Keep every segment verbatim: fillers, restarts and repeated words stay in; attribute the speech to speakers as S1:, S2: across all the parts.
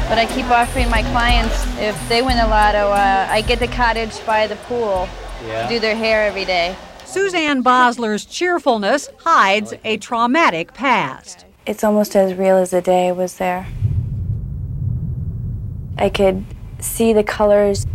S1: But I keep offering my clients, if they win the lotto, uh, I get the cottage by the pool yeah. to do their hair every day.
S2: Suzanne Bosler's cheerfulness hides a traumatic past.
S1: It's almost as real as the day I was there. I could see the colors.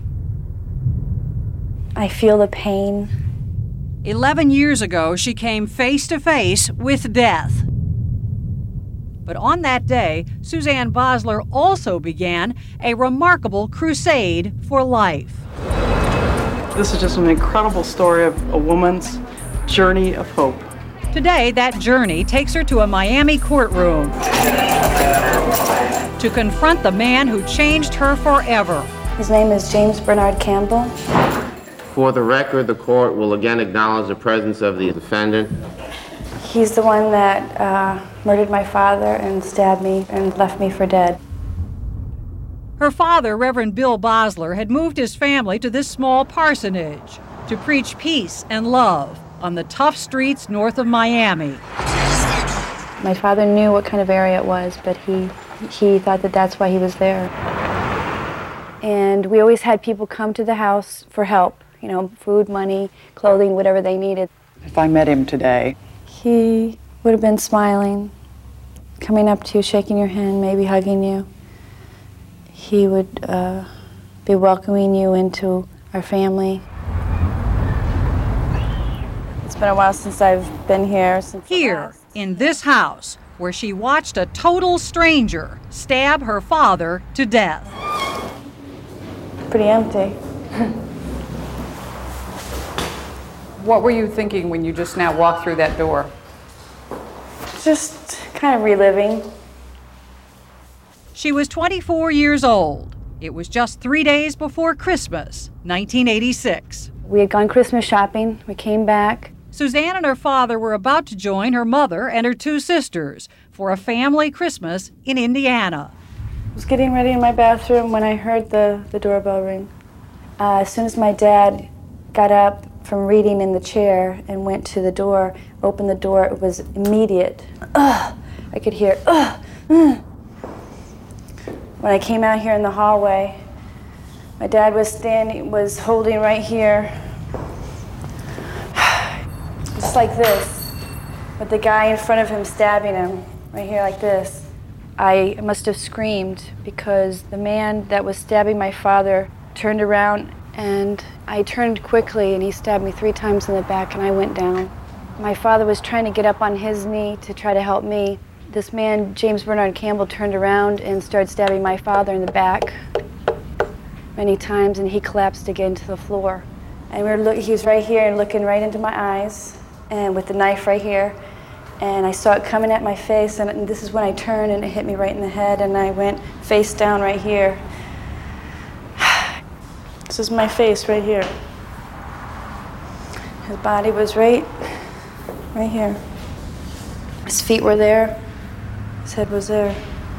S1: I feel the pain.
S2: Eleven years ago, she came face to face with death. But on that day, Suzanne Bosler also began a remarkable crusade for life.
S3: This is just an incredible story of a woman's journey of hope.
S2: Today, that journey takes her to a Miami courtroom to confront the man who changed her forever.
S1: His name is James Bernard Campbell.
S4: For the record, the court will again acknowledge the presence of the defendant.
S1: He's the one that uh, murdered my father and stabbed me and left me for dead.
S2: Her father, Reverend Bill Bosler, had moved his family to this small parsonage to preach peace and love on the tough streets north of Miami.
S1: My father knew what kind of area it was, but he, he thought that that's why he was there. And we always had people come to the house for help, you know, food, money, clothing, whatever they needed.
S3: If I met him today,
S1: he would have been smiling, coming up to you, shaking your hand, maybe hugging you. He would uh, be welcoming you into our family. It's been a while since I've been here. Since
S2: here, in this house, where she watched a total stranger stab her father to death.
S1: Pretty empty.
S5: What were you thinking when you just now walked through that door?
S1: Just kind of reliving.
S2: She was twenty-four years old. It was just three days before Christmas, nineteen eighty-six.
S1: We had gone Christmas shopping. We came back.
S2: Suzanne and her father were about to join her mother and her two sisters for a family Christmas in Indiana.
S1: I was getting ready in my bathroom when I heard the, the doorbell ring. Uh, as soon as my dad got up from reading in the chair and went to the door, opened the door, it was immediate. Ugh! I could hear, ugh! Mm. When I came out here in the hallway, my dad was standing, was holding right here, just like this, with the guy in front of him stabbing him, right here like this. I must have screamed because the man that was stabbing my father turned around, and I turned quickly and he stabbed me three times in the back and I went down. My father was trying to get up on his knee to try to help me. This man, James Bernard Campbell, turned around and started stabbing my father in the back many times, and he collapsed again to the floor. And we were look, he was right here and looking right into my eyes, and with the knife right here. And I saw it coming at my face, and this is when I turned and it hit me right in the head, and I went face down right here. This is my face right here. His body was right, right here. His feet were there. His head was there,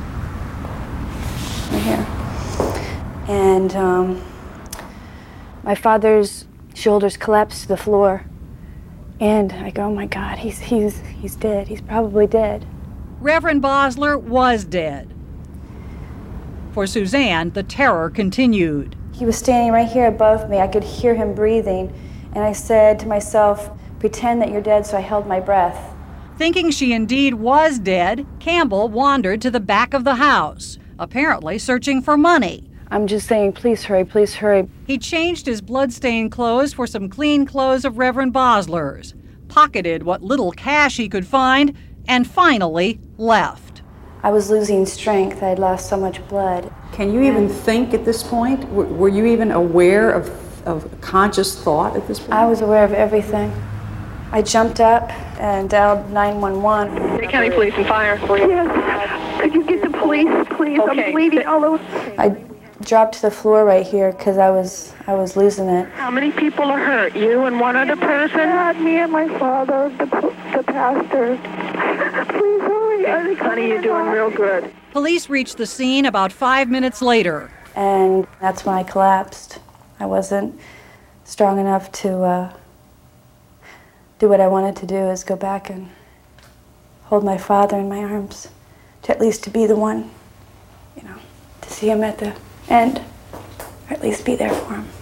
S1: right here. And um, my father's shoulders collapsed to the floor. And I go, oh my God, he's, he's, he's dead. He's probably dead.
S2: Reverend Bosler was dead. For Suzanne, the terror continued.
S1: He was standing right here above me. I could hear him breathing. And I said to myself, pretend that you're dead, so I held my breath.
S2: Thinking she indeed was dead, Campbell wandered to the back of the house, apparently searching for money.
S1: I'm just saying, please hurry, please hurry.
S2: He changed his blood-stained clothes for some clean clothes of Reverend Bosler's, pocketed what little cash he could find, and finally left.
S1: I was losing strength. I had lost so much blood.
S5: Can you even think at this point? W- were you even aware of, of conscious thought at this point?
S1: I was aware of everything. I jumped up and dialed nine one one.
S6: The county police and fire for you. Yes. Could you get the police, please? Okay. I'm bleeding all over.
S1: I dropped to the floor right here because I was I was losing it.
S6: How many people are hurt? You and one other person? Dad, me and my father, the, the pastor. Please hurry. Honey, you're doing real good.
S2: Police reached the scene about five minutes later.
S1: And that's when I collapsed. I wasn't strong enough to uh, do what I wanted to do, is go back and hold my father in my arms, to at least to be the one, you know, to to see him at the end, or at least be there for him.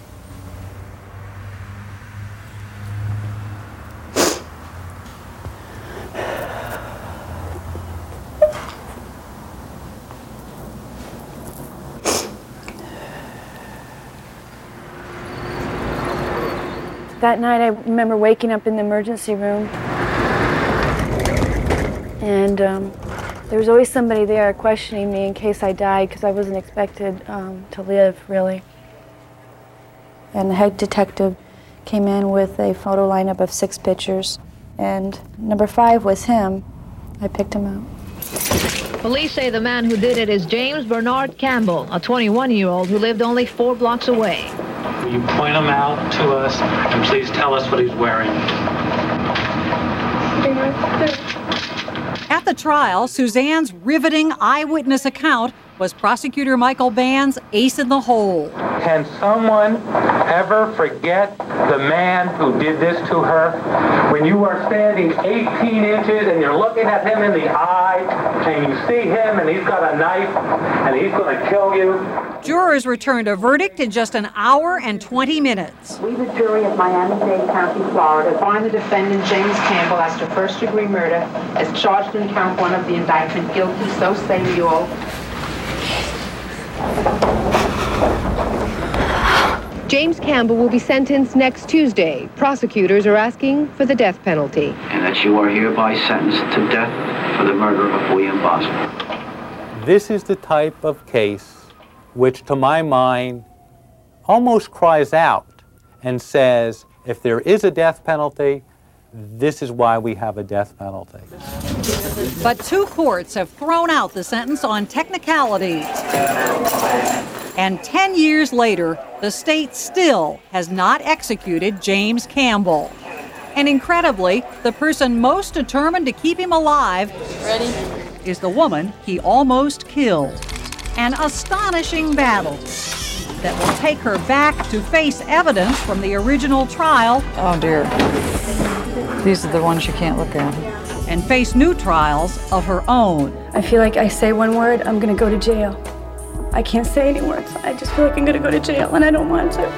S1: That night, I remember waking up in the emergency room, and um, there was always somebody there questioning me in case I died, because I wasn't expected um, to live, really. And the head detective came in with a photo lineup of six pictures, and number five was him. I picked him out.
S7: Police say the man who did it is James Bernard Campbell, a twenty-one-year-old who lived only four blocks away.
S8: Will you point him out to us, and please tell us what he's wearing?
S2: At the trial, Suzanne's riveting eyewitness account was prosecutor Michael Band's ace in the hole.
S9: Can someone ever forget the man who did this to her? When you are standing eighteen inches and you're looking at him in the eye, and you see him and he's got a knife and he's going to kill you.
S2: Jurors returned a verdict in just an hour and twenty minutes.
S10: We, the jury of Miami-Dade County, Florida, find the defendant, James Campbell, as to first-degree murder, as charged in count one of the indictment, guilty, so say you all.
S11: James Campbell will be sentenced next Tuesday. Prosecutors are asking for the death penalty.
S12: And that you are hereby sentenced to death for the murder of William Bosler.
S13: This is the type of case which, to my mind, almost cries out and says, if there is a death penalty, this is why we have a death penalty.
S2: But two courts have thrown out the sentence on technicalities. And ten years later, the state still has not executed James Campbell. And incredibly, the person most determined to keep him alive Ready? is the woman he almost killed. An astonishing battle that will take her back to face evidence from the original trial.
S5: Oh dear. These are the ones you can't look at.
S2: And face new trials of her own.
S1: I feel like I say one word, I'm gonna go to jail. I can't say any words. I just feel like I'm gonna go to jail, and I don't want to.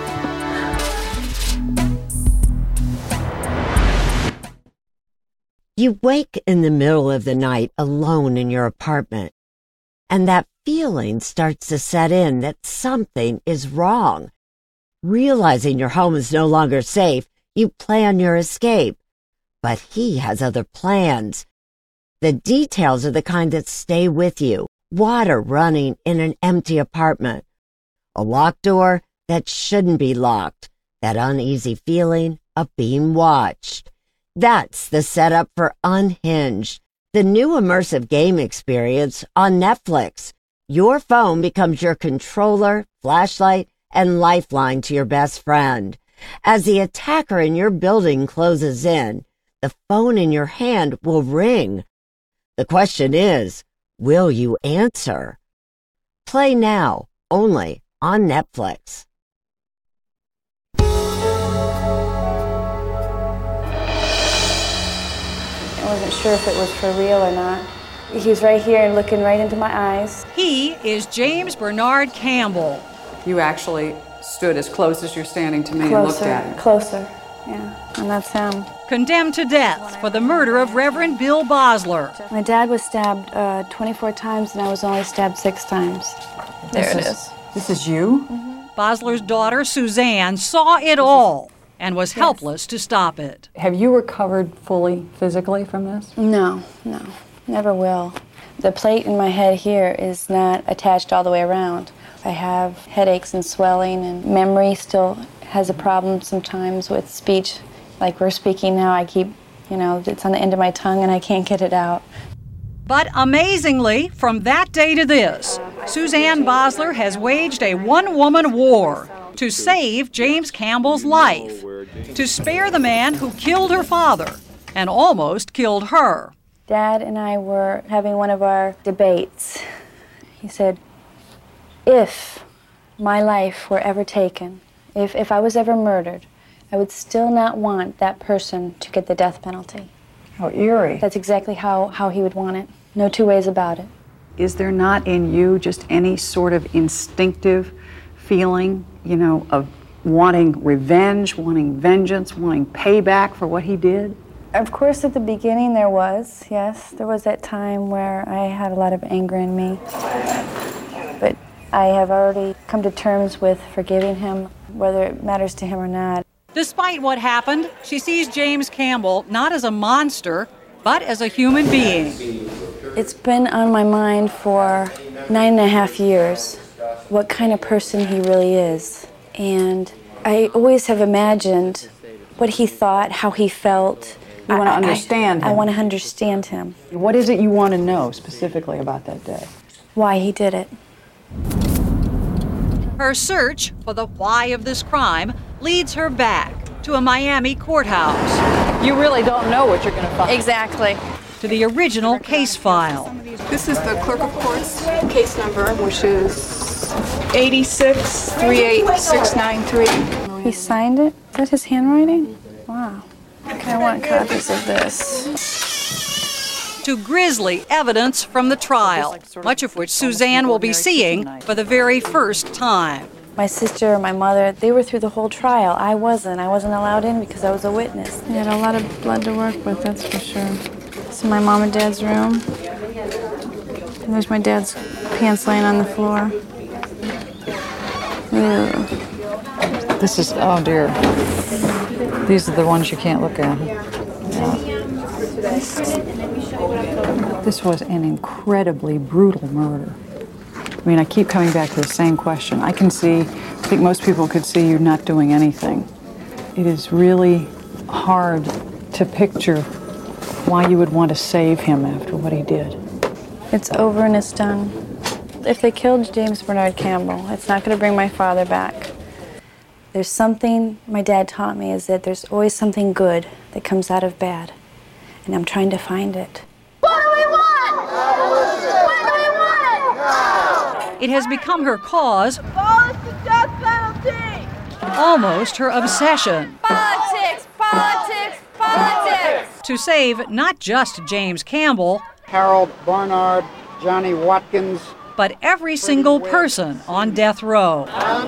S14: You wake in the middle of the night alone in your apartment, and that feeling starts to set in that something is wrong. Realizing your home is no longer safe, you plan your escape. But he has other plans. The details are the kind that stay with you. Water running in an empty apartment. A locked door that shouldn't be locked. That uneasy feeling of being watched. That's the setup for Unhinged, the new immersive game experience on Netflix. Your phone becomes your controller, flashlight, and lifeline to your best friend. As the attacker in your building closes in, the phone in your hand will ring. The question is, will you answer? Play now, only on Netflix.
S1: I wasn't sure if it was for real or not. He was right here and looking right into my eyes.
S2: He is James Bernard Campbell.
S5: You actually stood as close as you're standing to me
S1: Closer,
S5: and looked at him.
S1: Closer, yeah, and that's him.
S2: Condemned to death for the murder of Reverend Bill Bosler.
S1: My dad was stabbed uh, twenty-four times, and I was only stabbed six times. There
S5: this
S1: it
S5: is,
S1: is.
S5: This is you?
S1: Mm-hmm.
S2: Bosler's daughter, Suzanne, saw it all and was helpless to stop it.
S5: Have you recovered fully physically from this?
S1: No, no, never will. The plate in my head here is not attached all the way around. I have headaches and swelling, and memory still has a problem sometimes with speech. Like we're speaking now, I keep, you know, it's on the end of my tongue and I can't get it out.
S2: But amazingly, from that day to this, Suzanne Bosler has waged a one-woman war to save James Campbell's life, to spare the man who killed her father and almost killed her.
S1: Dad and I were having one of our debates. He said, if my life were ever taken, if, if I was ever murdered, I would still not want that person to get the death penalty.
S5: How eerie.
S1: That's exactly how, how he would want it. No two ways about it.
S5: Is there not in you just any sort of instinctive feeling, you know, of wanting revenge, wanting vengeance, wanting payback for what he did?
S1: Of course, at the beginning there was, yes. There was that time where I had a lot of anger in me. But I have already come to terms with forgiving him, whether it matters to him or not.
S2: Despite what happened, she sees James Campbell not as a monster, but as a human being.
S1: It's been on my mind for nine and a half years, what kind of person he really is. And I always have imagined what he thought, how he felt.
S5: You want to understand
S1: I,
S5: him?
S1: I want to understand him.
S5: What is it you want to know specifically about that day?
S1: Why he did it.
S2: Her search for the why of this crime leads her back to a Miami courthouse.
S5: You really don't know what you're going to find.
S1: Exactly.
S2: To the original case file.
S15: This is the clerk of court's case number, which is eighty-six three eight six nine three.
S1: He signed it? Is that his handwriting? Wow. Okay, I want copies of this.
S2: To grisly evidence from the trial, much of which Suzanne will be seeing for the very first time.
S1: My sister, my mother, they were through the whole trial. I wasn't. I wasn't allowed in because I was a witness. He had a lot of blood to work with, that's for sure. This is my mom and dad's room. And there's my dad's pants laying on the floor. Ew.
S5: This is, oh dear. These are the ones you can't look at. Yeah. This was an incredibly brutal murder. I mean, I keep coming back to the same question. I can see, I think most people could see you not doing anything. It is really hard to picture why you would want to save him after what he did.
S1: It's over and it's done. If they killed James Bernard Campbell, it's not going to bring my father back. There's something my dad taught me is that there's always something good that comes out of bad. And I'm trying to find it.
S6: What do we want? What do we want?
S2: It has become her cause,
S6: Abolish the death penalty!
S2: almost her obsession.
S6: Politics! Politics! Politics!
S2: To save not just James Campbell,
S16: Harold Barnard, Johnny Watkins,
S2: but every single person on death row.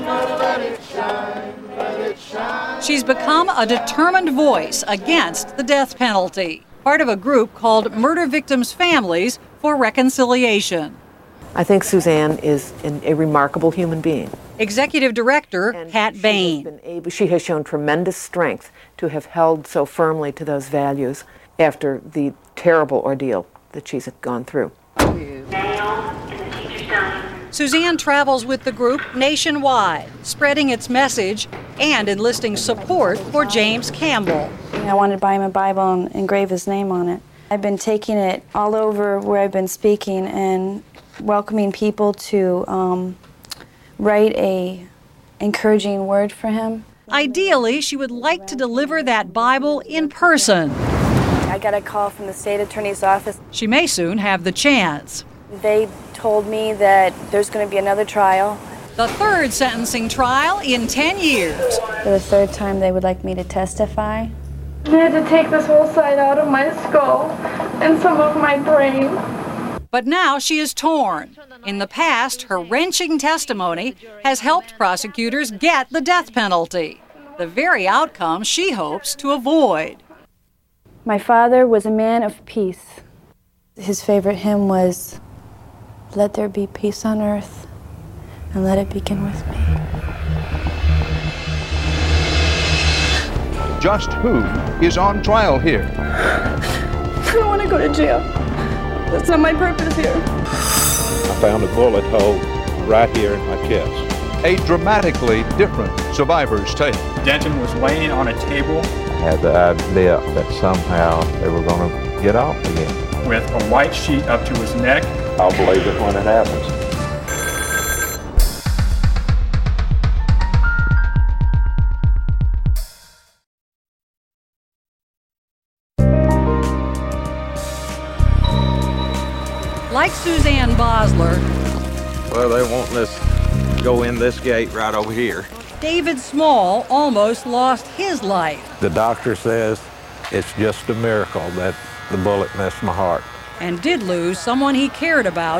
S2: She's become a determined voice against the death penalty, part of a group called Murder Victims' Families for Reconciliation.
S17: I think Suzanne is an, a remarkable human being.
S2: Executive Director Pat Bain.
S17: She has, been able, she has shown tremendous strength to have held so firmly to those values after the terrible ordeal that she's gone through.
S2: Suzanne travels with the group nationwide, spreading its message and enlisting support for James Campbell.
S1: I wanted to buy him a Bible and engrave his name on it. I've been taking it all over where I've been speaking and welcoming people to um, write a encouraging word for him.
S2: Ideally, she would like to deliver that Bible in person.
S1: I got a call from the state attorney's office.
S2: She may soon have the chance.
S1: They told me that there's going to be another trial.
S2: The third sentencing trial in ten years.
S1: For the third time, they would like me to testify.
S6: They had to take this whole side out of my skull and some of my brain.
S2: But now she is torn. In the past, her wrenching testimony has helped prosecutors get the death penalty, the very outcome she hopes to avoid.
S1: My father was a man of peace. His favorite hymn was, "Let there be peace on earth, and let it begin with me."
S18: Just who is on trial here?
S6: I don't want to go to jail. That's not my purpose here.
S18: I found a bullet hole right here in my chest. A dramatically different survivor's tale.
S19: Denton was laying on a table.
S20: I had the idea that somehow they were going to get off again.
S19: With a white sheet up to his neck.
S20: I'll believe it when it happens.
S2: Like Suzanne Bosler,
S20: Well, they want us to go in this gate right over here.
S2: David Small almost lost his life.
S20: The doctor says it's just a miracle that the bullet missed my heart.
S2: And did lose someone he cared about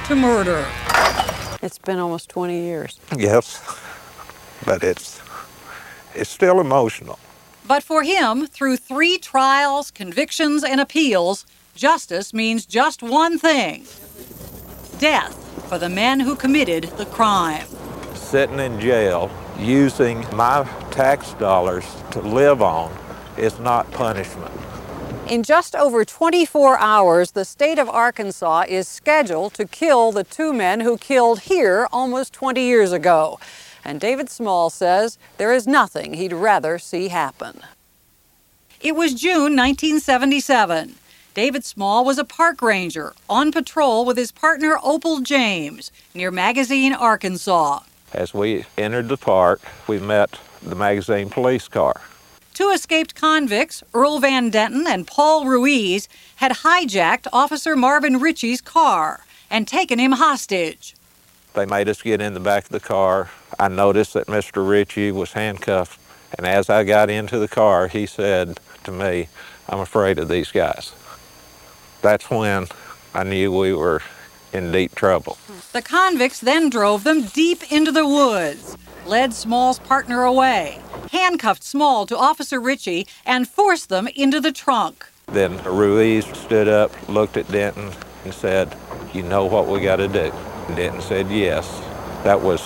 S2: to murder.
S17: It's been almost twenty years.
S18: Yes, but it's, it's still emotional.
S2: But for him, through three trials, convictions, and appeals, justice means just one thing: death for the men who committed the crime.
S18: Sitting in jail, using my tax dollars to live on is not punishment.
S2: In just over twenty-four hours, the state of Arkansas is scheduled to kill the two men who killed here almost twenty years ago. And David Small says there is nothing he'd rather see happen. It was June nineteen seventy-seven. David Small was a park ranger on patrol with his partner Opal James near Magazine, Arkansas.
S18: As we entered the park, we met the Magazine police car.
S2: Two escaped convicts, Earl Van Denton and Paul Ruiz, had hijacked Officer Marvin Ritchie's car and taken him hostage.
S18: They made us get in the back of the car. I noticed that Mister Ritchie was handcuffed, and as I got into the car, he said to me, "I'm afraid of these guys." That's when I knew we were in deep trouble.
S2: The convicts then drove them deep into the woods, led Small's partner away, handcuffed Small to Officer Ritchie, and forced them into the trunk.
S18: Then Ruiz stood up, looked at Denton, and said, "You know what we got to do?" And Denton said, "Yes." That was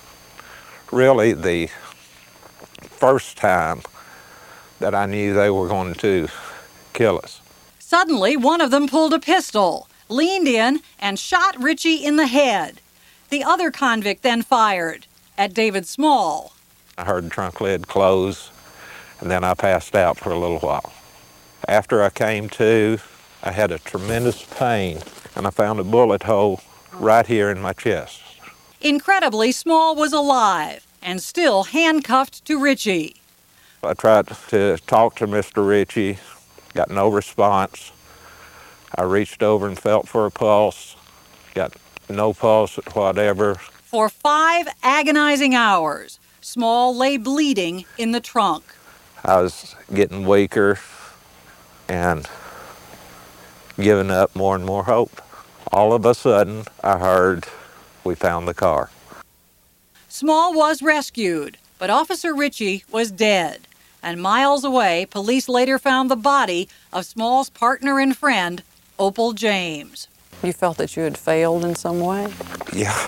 S18: really the first time that I knew they were going to kill us.
S2: Suddenly, one of them pulled a pistol, leaned in, and shot Ritchie in the head. The other convict then fired at David Small.
S18: I heard the trunk lid close, and then I passed out for a little while. After I came to, I had a tremendous pain, and I found a bullet hole right here in my chest.
S2: Incredibly, Small was alive and still handcuffed to Ritchie.
S18: I tried to talk to Mister Ritchie, got no response. I reached over and felt for a pulse, got no pulse whatever.
S2: For five agonizing hours, Small lay bleeding in the trunk.
S18: I was getting weaker and giving up more and more hope. All of a sudden, I heard we found the car.
S2: Small was rescued, but Officer Ritchie was dead. And miles away, police later found the body of Small's partner and friend, Opal James.
S17: You felt that you had failed in some way?
S18: Yeah.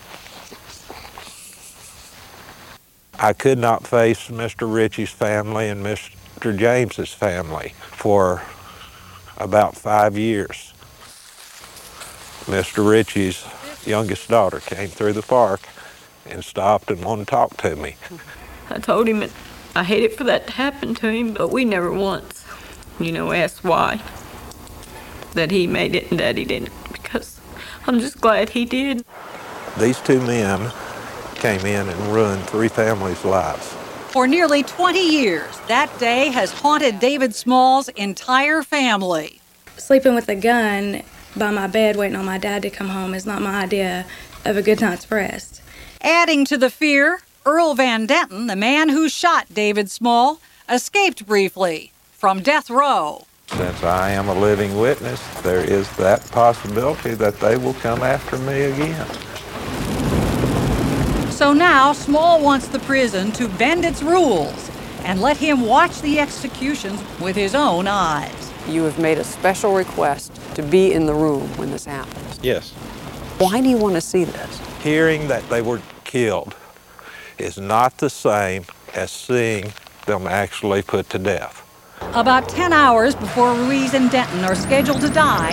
S18: I could not face Mister Ritchie's family and Mister James's family for about five years. Mister Ritchie's youngest daughter came through the park and stopped and wanted to talk to me.
S15: I told him that I hated for that to happen to him, but we never once, you know, asked why. That he made it and that he didn't, because I'm just glad he did.
S18: These two men came in and ruined three families' lives.
S2: For nearly twenty years, that day has haunted David Small's entire family.
S21: Sleeping with a gun by my bed waiting on my dad to come home is not my idea of a good night's rest.
S2: Adding to the fear, Earl Van Denton, the man who shot David Small, escaped briefly from death row.
S18: Since I am a living witness, there is that possibility that they will come after me again.
S2: So now Small wants the prison to bend its rules and let him watch the executions with his own eyes.
S17: You have made a special request to be in the room when this happens.
S18: Yes.
S17: Why do you want to see this?
S18: Hearing that they were killed is not the same as seeing them actually put to death.
S2: About ten hours before Ruiz and Denton are scheduled to die,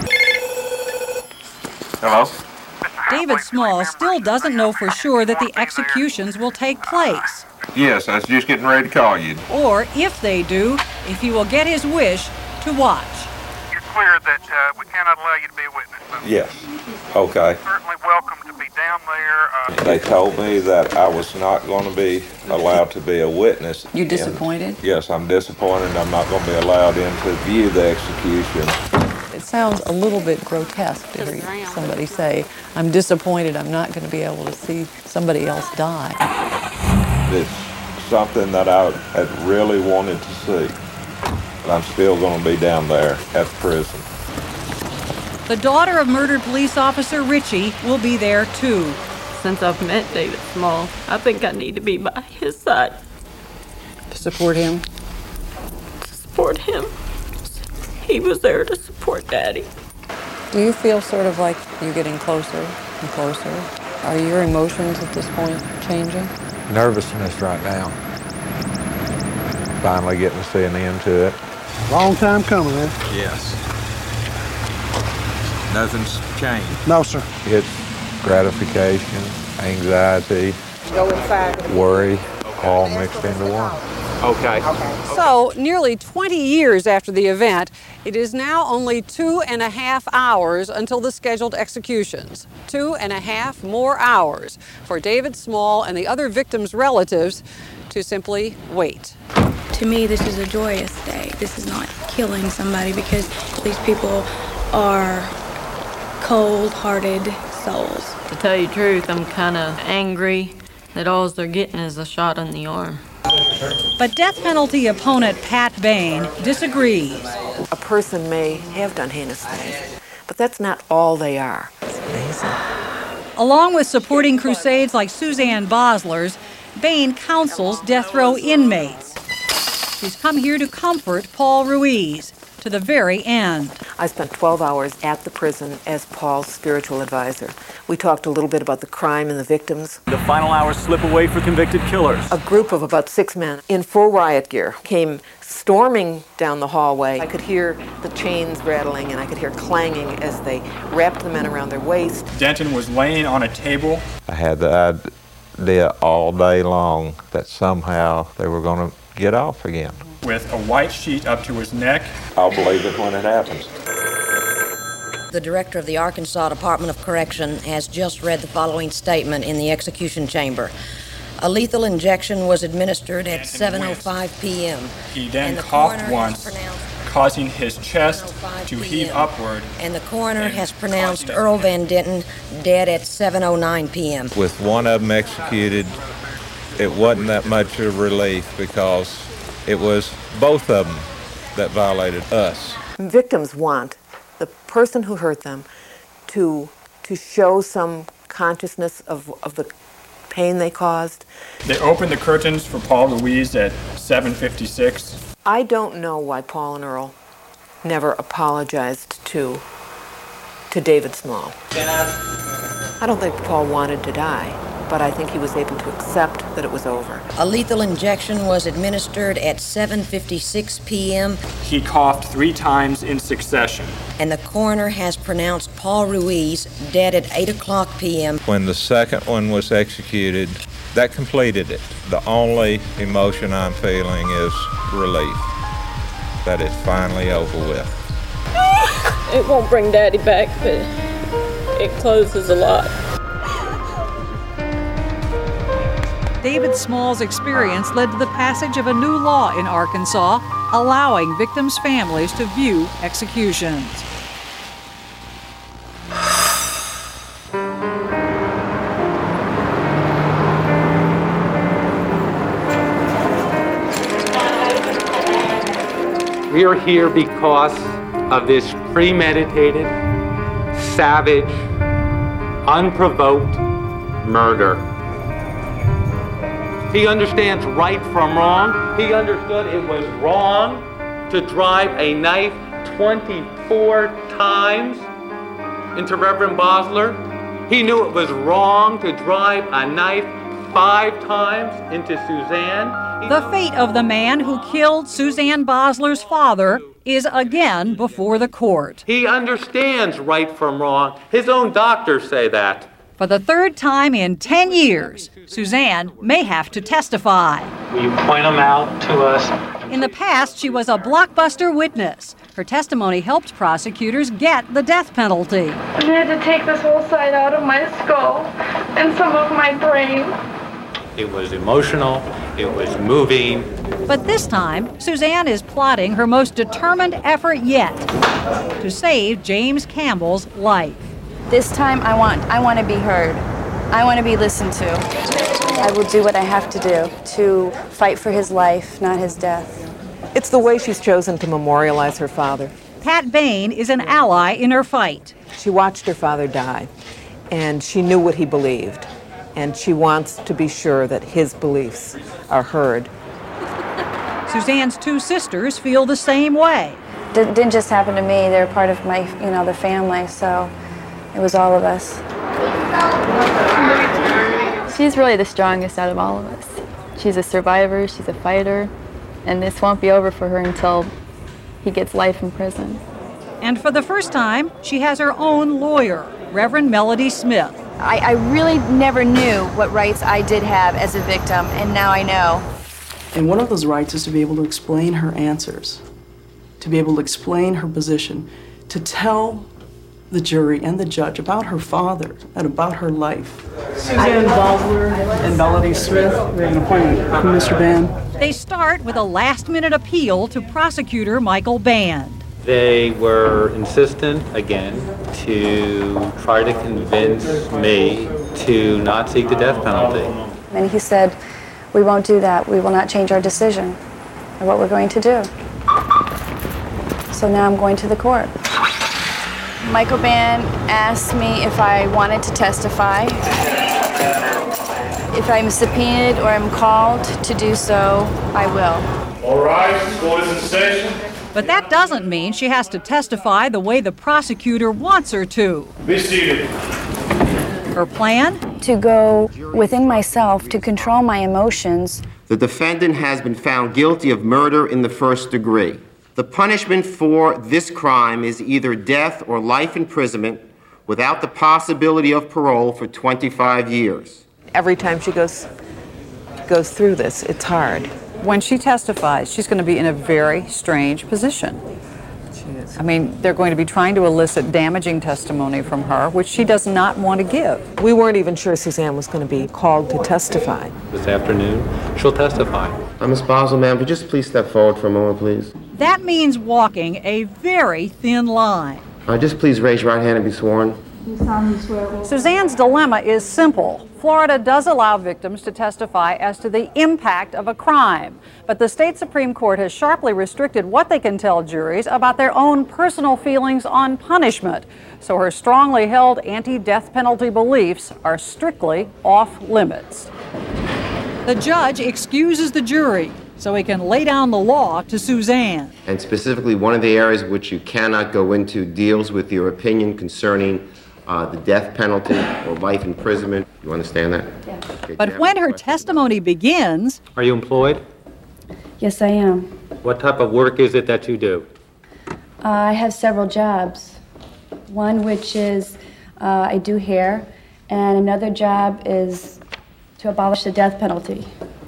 S18: Hello?
S2: David Small still doesn't know for sure that the executions will take place.
S18: Yes, I was just getting ready to call you.
S2: Or, if they do, if he will get his wish to watch.
S22: You're clear that uh, we cannot allow you to be a witness. So
S18: Yes. Okay.
S22: certainly welcome to be down there. Uh,
S18: They told me that I was not going to be allowed to be a witness.
S17: You disappointed?
S18: And yes, I'm disappointed. I'm not going to be allowed in to view the execution.
S17: It sounds a little bit grotesque to hear somebody say, I'm disappointed I'm not going to be able to see somebody else die.
S18: It's something that I had really wanted to see. But I'm still going to be down there at the prison.
S2: The daughter of murdered police officer Richie will be there too.
S15: Since I've met David Small, I think I need to be by his side.
S5: To support him?
S15: To support him. He was there to support Daddy.
S3: Do you feel sort of like you're getting closer and closer? Are your emotions at this point changing?
S20: Nervousness right now. Finally getting to see an end to it.
S4: Long time coming, eh?
S20: Yes. Nothing's changed.
S4: No, sir.
S20: It's gratification, anxiety,
S10: Go inside.
S20: worry, all mixed into one.
S9: Okay.
S2: So, nearly twenty years after the event, it is now only two and a half hours until the scheduled executions. Two and a half more hours for David Small and the other victims' relatives to simply wait.
S21: To me, this is a joyous day. This is not killing somebody because these people are cold-hearted souls.
S15: To tell you the truth, I'm kind of angry that all they're getting is a shot in the arm.
S2: But death penalty opponent Pat Bain disagrees.
S17: A person may have done heinous things, but that's not all they are. It's amazing.
S2: Along with supporting crusades like Suzanne Bosler's, Bain counsels death row inmates. She's come here to comfort Paul Ruiz to the very end.
S17: I spent twelve hours at the prison as Paul's spiritual advisor. We talked a little bit about the crime and the victims.
S23: The final hours slip away for convicted killers.
S17: A group of about six men in full riot gear came storming down the hallway. I could hear the chains rattling and I could hear clanging as they wrapped the men around their waist.
S19: Denton was laying on a table.
S20: I had the idea all day long that somehow they were going to get off again.
S19: With a white sheet up to his neck.
S20: I'll believe it when it happens.
S24: The director of the Arkansas Department of Correction has just read the following statement in the execution chamber. A lethal injection was administered at seven oh five p m
S19: He then coughed once, causing his chest to heave upward.
S24: And the coroner has pronounced Earl Van Denton dead at seven oh nine p m
S18: With one of them executed, it wasn't that much of relief because it was both of them that violated us.
S17: Victims want the person who hurt them to to show some consciousness of, of the pain they caused.
S19: They opened the curtains for Paul Ruiz at seven fifty-six.
S17: I don't know why Paul and Earl never apologized to to David Small. I don't think Paul wanted to die, but I think he was able to accept that it was over.
S24: A lethal injection was administered at seven fifty-six p m
S19: He coughed three times in succession.
S24: And the coroner has pronounced Paul Ruiz dead at eight o'clock p m
S18: When the second one was executed, that completed it. The only emotion I'm feeling is relief that it's finally over with.
S15: It won't bring Daddy back, but it closes a lot.
S2: David Small's experience led to the passage of a new law in Arkansas allowing victims' families to view executions.
S9: We are here because of this premeditated, savage, unprovoked murder. He understands right from wrong. He understood it was wrong to drive a knife twenty-four times into Reverend Bosler. He knew it was wrong to drive a knife five times into Suzanne.
S2: The fate of the man who killed Suzanne Bosler's father is again before the court.
S9: He understands right from wrong. His own doctors say that.
S2: For the third time in ten years, Suzanne may have to testify.
S8: Will you point them out to us?
S2: In the past, she was a blockbuster witness. Her testimony helped prosecutors get the death penalty.
S6: I had to take this whole side out of my skull and some of my brain.
S13: It was emotional, it was moving.
S2: But this time, Suzanne is plotting her most determined effort yet to save James Campbell's life.
S1: This time I want I want to be heard. I want to be listened to. I will do what I have to do to fight for his life, not his death.
S17: It's the way she's chosen to memorialize her father.
S2: Pat Bain is an ally in her fight.
S17: She watched her father die, and she knew what he believed, and she wants to be sure that his beliefs are heard.
S2: Suzanne's two sisters feel the same way.
S1: It didn't just happen to me. They're part of my, you know, the family, so it was all of us.
S7: She's really the strongest out of all of us. She's a survivor, she's a fighter, and this won't be over for her until he gets life in prison.
S2: And for the first time, she has her own lawyer, Reverend Melody Smith.
S1: I, I really never knew what rights I did have as a victim, and now I know.
S11: And one of those rights is to be able to explain her answers, to be able to explain her position, to tell the jury and the judge about her father and about her life. Suzanne Bosler and Melody Smith, we have an appointment from Mister Band.
S2: They start with a last-minute appeal to prosecutor Michael Band.
S13: They were insistent, again, to try to convince me to not seek the death penalty.
S1: And he said, we won't do that. We will not change our decision of what we're going to do. So now I'm going to the court. Michael Band asked me if I wanted to testify. If I'm subpoenaed or I'm called to do so, I will.
S12: All right, court is in session.
S2: But that doesn't mean she has to testify the way the prosecutor wants her to.
S12: Be seated.
S2: Her plan?
S1: To go within myself, to control my emotions.
S14: The defendant has been found guilty of murder in the first degree. The punishment for this crime is either death or life imprisonment without the possibility of parole for twenty-five years.
S17: Every time she goes, goes through this, it's hard.
S5: When she testifies, she's going to be in a very strange position.
S17: She is.
S5: I mean, they're going to be trying to elicit damaging testimony from her, which she does not want to give.
S17: We weren't even sure Suzanne was going to be called to testify.
S13: This afternoon, she'll testify.
S14: Uh, Miz Boswell, ma'am, could you just please step forward for a moment, please?
S2: That means walking a very thin line.
S14: Uh, just please raise your right hand and be sworn.
S5: Suzanne's dilemma is simple. Florida does allow victims to testify as to the impact of a crime, but the state Supreme Court has sharply restricted what they can tell juries about their own personal feelings on punishment. So her strongly held anti-death penalty beliefs are strictly off limits.
S2: The judge excuses the jury so he can lay down the law to Suzanne.
S14: And specifically, one of the areas which you cannot go into deals with your opinion concerning uh, the death penalty or life imprisonment. You understand that?
S1: Yeah.
S14: Okay,
S2: But when her testimony begins...
S13: Are you employed?
S1: Yes, I am.
S13: What type of work is it that you do?
S1: Uh, I have several jobs. One which is uh, I do hair, and another job is to abolish the death penalty.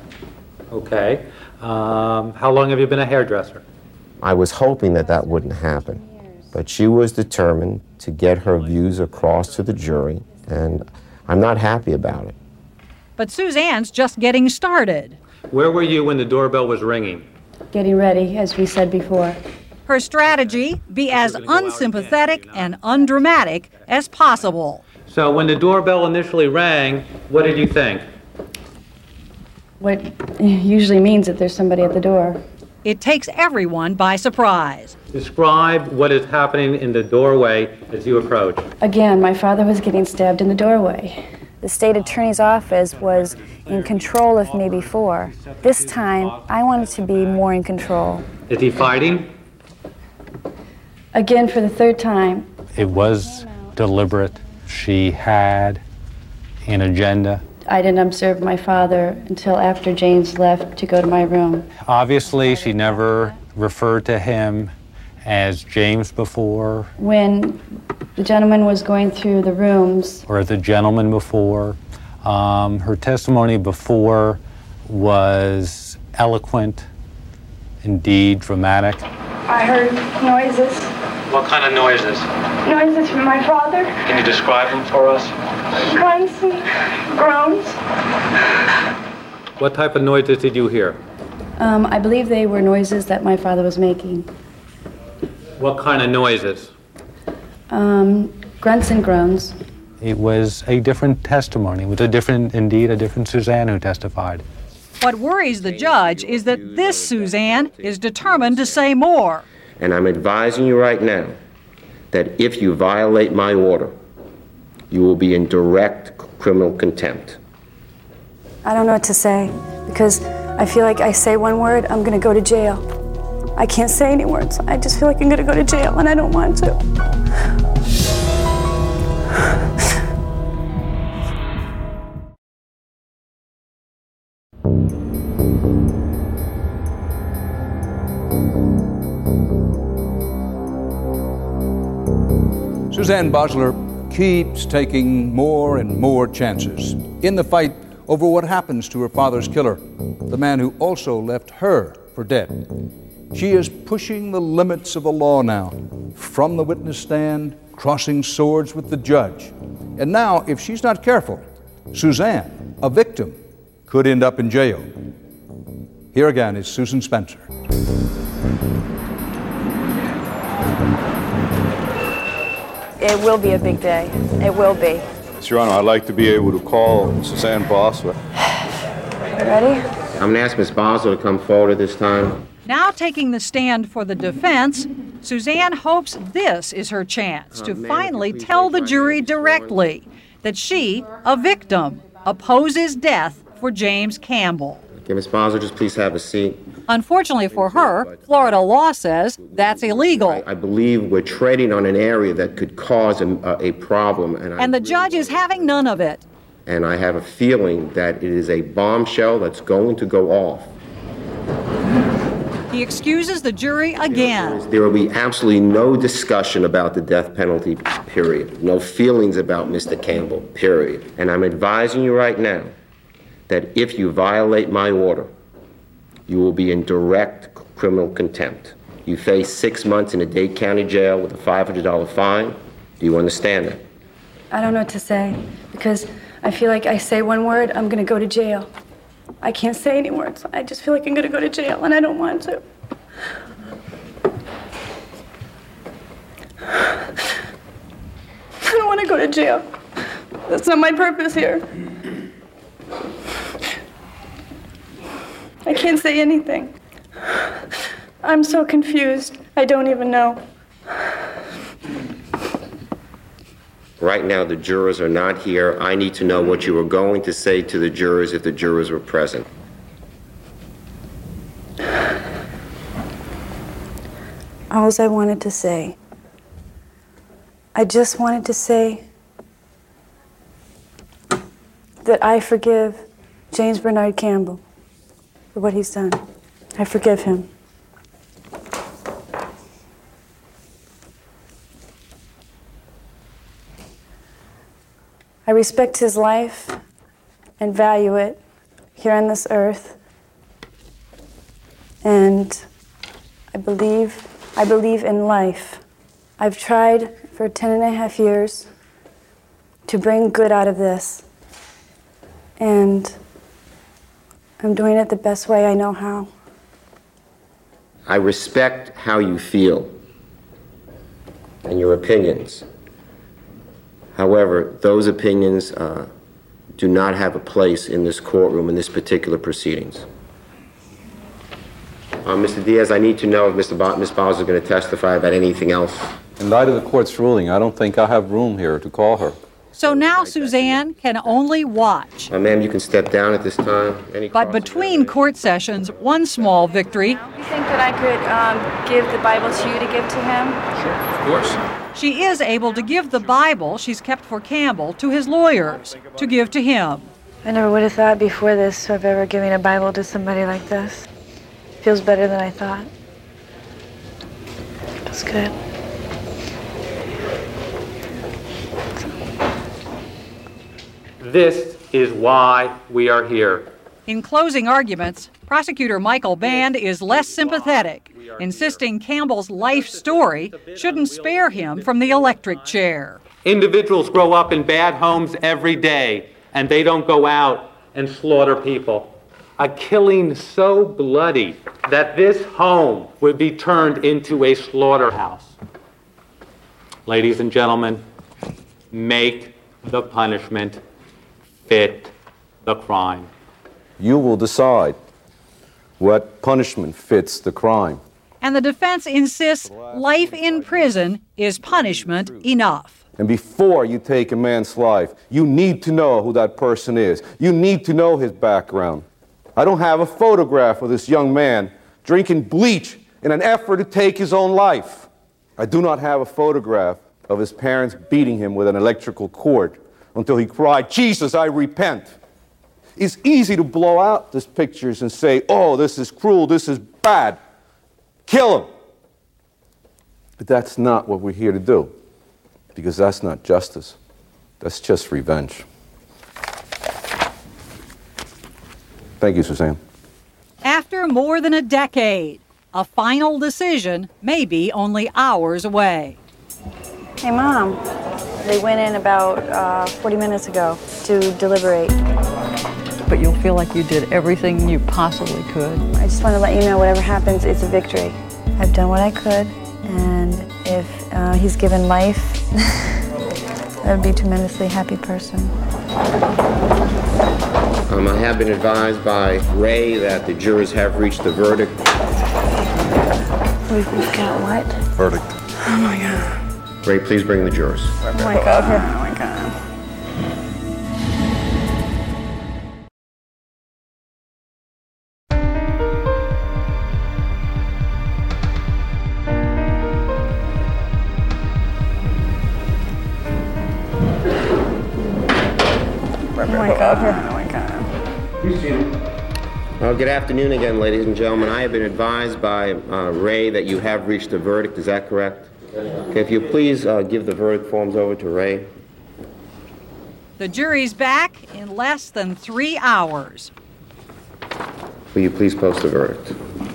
S13: Okay. Um, how long have you been a hairdresser?
S14: I was hoping that that wouldn't happen, but she was determined to get her views across to the jury, and I'm not happy about it.
S2: But Suzanne's just getting started.
S13: Where were you when the doorbell was ringing?
S1: Getting ready, as we said before.
S2: Her strategy, be as unsympathetic and undramatic as possible.
S13: So when the doorbell initially rang, what did you think?
S1: What usually means that there's somebody at the door.
S2: It takes everyone by surprise.
S13: Describe what is happening in the doorway as you approach.
S1: Again, my father was getting stabbed in the doorway. The state attorney's office was in control of me before. This time, I wanted to be more in control.
S13: Is he fighting?
S1: Again, for the third time.
S13: It was deliberate. She had an agenda.
S1: I didn't observe my father until after James left to go to my room.
S13: Obviously, she never referred to him as James before.
S1: When the gentleman was going through the rooms.
S13: Or the gentleman before. Um, her testimony before was eloquent, indeed dramatic.
S6: I heard noises.
S8: What kind of noises?
S6: Noises from my father.
S8: Can you describe them for us?
S6: Grunts and groans.
S13: What type of noises did you hear?
S1: Um, I believe they were noises that my father was making.
S13: What kind of noises?
S1: Um, grunts and groans.
S13: It was a different testimony. It was a different, indeed, a different Suzanne who testified.
S2: What worries the judge is that this Suzanne is determined to say more.
S14: And I'm advising you right now that if you violate my order, you will be in direct criminal contempt.
S1: I don't know what to say because I feel like I say one word, I'm gonna go to jail. I can't say any words. I just feel like I'm gonna go to jail and I don't want to.
S3: Suzanne Bosler keeps taking more and more chances in the fight over what happens to her father's killer, the man who also left her for dead. She is pushing the limits of the law now, from the witness stand, crossing swords with the judge. And now, if she's not careful, Suzanne, a victim, could end up in jail. Here again is Susan Spencer.
S1: It will be a big day. It will be.
S4: Your Honor, I'd like to be able to call Suzanne Bosler.
S1: Ready?
S14: I'm going to ask Miz Bosler to come forward at this time.
S2: Now taking the stand for the defense, Suzanne hopes this is her chance to finally tell the jury directly that she, a victim, opposes death for James Campbell.
S14: Okay, Miz Bosler, just please have a seat.
S2: Unfortunately for her, Florida law says that's illegal.
S14: I, I believe we're treading on an area that could cause a, a problem. And, I
S2: and the judge is having none of it.
S14: And I have a feeling that it is a bombshell that's going to go off.
S2: He excuses the jury again.
S14: There will be absolutely no discussion about the death penalty, period. No feelings about Mister Campbell, period. And I'm advising you right now that if you violate my order, you will be in direct criminal contempt. You face six months in a Dade County jail with a five hundred dollars fine. Do you understand that?
S1: I don't know what to say because I feel like I say one word, I'm gonna go to jail. I can't say any words. I just feel like I'm gonna go to jail and I don't want to. I don't want to go to jail. That's not my purpose here. I can't say anything. I'm so confused. I don't even know.
S14: Right now, the jurors are not here. I need to know what you were going to say to the jurors if the jurors were present.
S1: All I wanted to say, I just wanted to say that I forgive James Bernard Campbell for what he's done. I forgive him. I respect his life and value it here on this earth. And I believe, I believe in life. I've tried for ten and a half years to bring good out of this. And I'm doing it the best way I know how.
S14: I respect how you feel and your opinions. However, those opinions uh, do not have a place in this courtroom in this particular proceedings. Uh, Mister Diaz, I need to know if Mister Bo- Miz Bosler is going to testify about anything else.
S16: In light of the court's ruling, I don't think I have room here to call her.
S2: So now Suzanne can only watch.
S14: Uh, ma'am, you can step down at this time. Any
S2: But between court sessions, one small victory.
S1: You think that I could um, give the Bible to you to give to him?
S19: Sure, of course.
S2: She is able to give the Bible she's kept for Campbell to his lawyers to give to him.
S1: I never would have thought before this of ever giving a Bible to somebody like this. Feels better than I thought. Feels good.
S13: This is why we are here.
S2: In closing arguments, prosecutor Michael Band is less sympathetic, insisting Campbell's life story shouldn't spare him from the electric chair.
S13: Individuals grow up in bad homes every day, and they don't go out and slaughter people. A killing so bloody that this home would be turned into a slaughterhouse. Ladies and gentlemen, make the punishment fit the crime.
S4: You will decide what punishment fits the crime.
S2: And the defense insists life in prison is punishment enough.
S4: And before you take a man's life, you need to know who that person is. You need to know his background. I don't have a photograph of this young man drinking bleach in an effort to take his own life. I do not have a photograph of his parents beating him with an electrical cord until he cried, "Jesus, I repent." It's easy to blow out these pictures and say, "Oh, this is cruel, this is bad. Kill him." But that's not what we're here to do, because that's not justice. That's just revenge. Thank you, Suzanne.
S2: After more than a decade, a final decision may be only hours away.
S1: Hey, Mom. They went in about uh, forty minutes ago to deliberate.
S5: But you'll feel like you did everything you possibly could.
S1: I just want to let you know whatever happens, it's a victory. I've done what I could, and if uh, he's given life, I would be a tremendously happy person.
S14: Um, I have been advised by Ray that the jurors have reached a verdict.
S1: We've, we've got what?
S4: Verdict.
S1: Oh my God.
S14: Ray, please bring the jurors.
S1: Oh my God. Oh my God. Oh my God. Oh my God.
S14: Please seated. Well, good afternoon again, ladies and gentlemen. I have been advised by uh, Ray that you have reached a verdict. Is that correct? Okay, if you please uh, give the verdict forms over to Ray.
S2: The jury's back in less than three hours.
S14: Will you please post the verdict?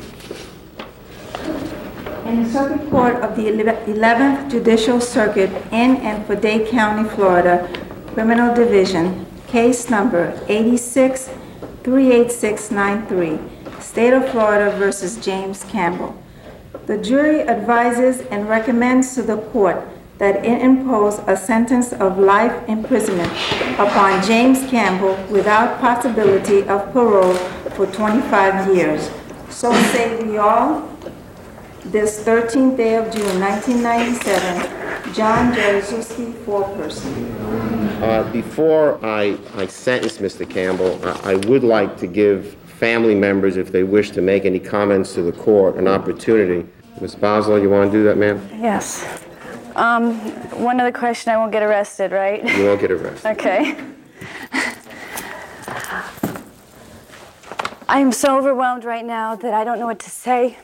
S10: In the Circuit Court of the eleventh Judicial Circuit in and for Dade County, Florida, Criminal Division, case number eighty-six three eight six nine three, State of Florida versus James Campbell. The jury advises and recommends to the court that it impose a sentence of life imprisonment upon James Campbell without possibility of parole for twenty-five years. So say we all. This thirteenth day of June, nineteen ninety-seven, John Jaruzelski, foreperson.
S14: Uh, before I, I sentence Mister Campbell, I, I would like to give family members, if they wish to make any comments to the court, an opportunity. Miz Bosler, you want to do that, ma'am?
S1: Yes. Um, one other question, I won't get arrested, right?
S14: You won't get arrested.
S1: Okay. I am so overwhelmed right now that I don't know what to say.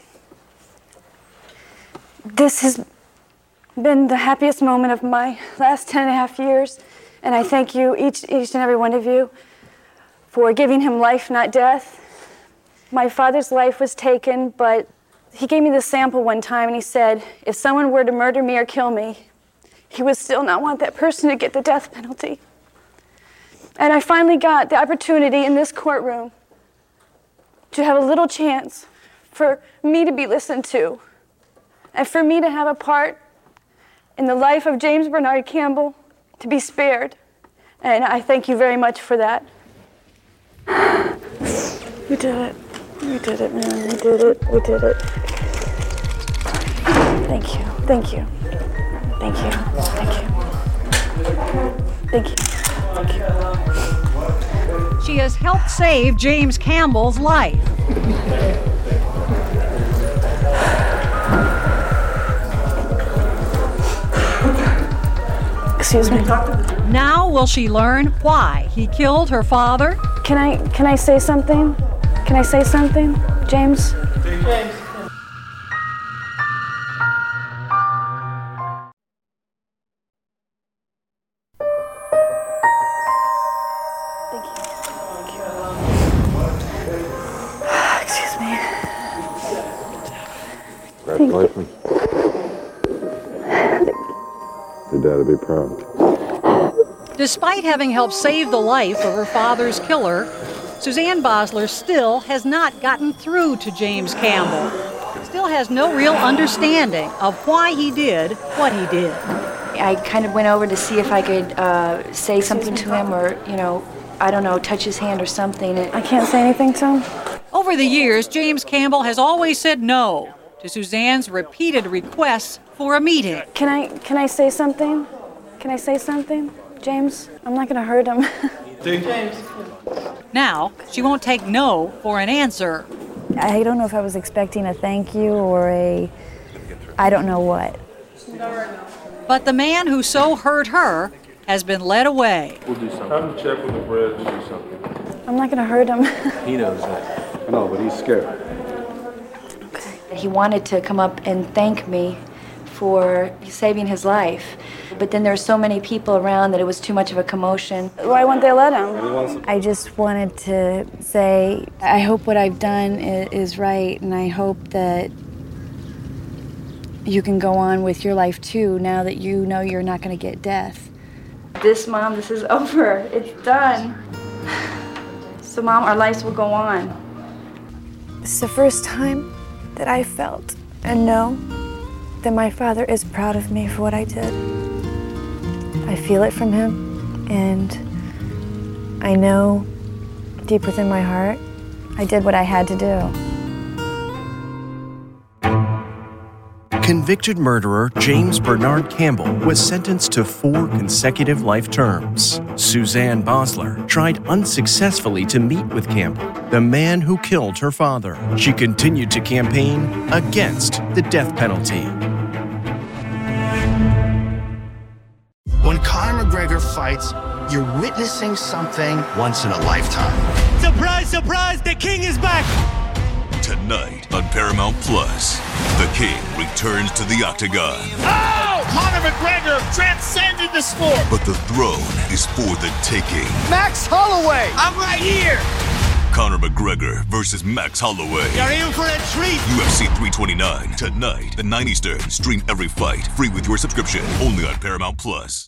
S1: This has been the happiest moment of my last ten and a half years, and I thank you, each, each and every one of you, for giving him life, not death. My father's life was taken, but he gave me this sample one time, and he said, if someone were to murder me or kill me, he would still not want that person to get the death penalty. And I finally got the opportunity in this courtroom to have a little chance for me to be listened to, and for me to have a part in the life of James Bernard Campbell, to be spared. And I thank you very much for that. We did it. We did it, man. We did it. We did it. Thank you. Thank you. Thank you. Thank you. Thank you. Thank you.
S2: She has helped save James Campbell's life.
S1: Excuse me.
S2: Now will she learn why he killed her father?
S1: Can I can I say something? Can I say something, James?
S11: James.
S1: Thank you. Thank you. Excuse me.
S4: Congratulations. Your dad will be proud.
S2: Despite having helped save the life of her father's killer, Suzanne Bosler still has not gotten through to James Campbell. Still has no real understanding of why he did what he did.
S1: I kind of went over to see if I could uh, say something to him, or, you know, I don't know, touch his hand or something. I can't say anything to him?
S2: Over the years, James Campbell has always said no, to Suzanne's repeated requests for a meeting.
S1: Can I can I say something? Can I say something? James, I'm not going to hurt him.
S2: James. Now, she won't take no for an answer.
S1: I don't know if I was expecting a thank you or a I don't know what.
S2: But the man who so hurt her has been led away.
S4: We'll do something. Have him check with the bread and do something.
S1: I'm not going to hurt him.
S4: He knows that. I know, but he's scared.
S1: He wanted to come up and thank me for saving his life. But then there were so many people around that it was too much of a commotion. Why wouldn't they let him? I just wanted to say, I hope what I've done is right, and I hope that you can go on with your life too, now that you know you're not going to get death. This, Mom, this is over. It's done. So, Mom, our lives will go on. This is the first time that I felt and know that my father is proud of me for what I did. I feel it from him, and I know deep within my heart I did what I had to do.
S20: Convicted murderer James Bernard Campbell was sentenced to four consecutive life terms. Suzanne Bosler tried unsuccessfully to meet with Campbell, the man who killed her father. She continued to campaign against the death penalty.
S21: When Conor McGregor fights, you're witnessing something once in a lifetime.
S22: Surprise, surprise, the King is back!
S23: Tonight on Paramount Plus, the King returns to the octagon.
S21: Oh! Conor McGregor transcended the sport!
S23: But the throne is for the taking.
S21: Max Holloway! I'm right here!
S23: Conor McGregor versus Max Holloway.
S22: You're in for a treat!
S23: U F C three twenty-nine, tonight at nine Eastern. Stream every fight, free with your subscription, only on Paramount Plus.